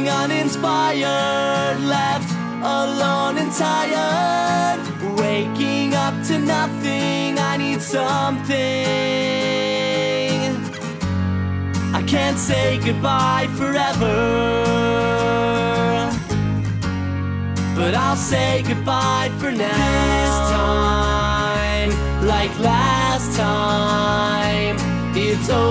Feeling uninspired, left alone and tired, waking up to nothing. I need something. I can't say goodbye forever, but I'll say goodbye for now. This time, like last time, it's over.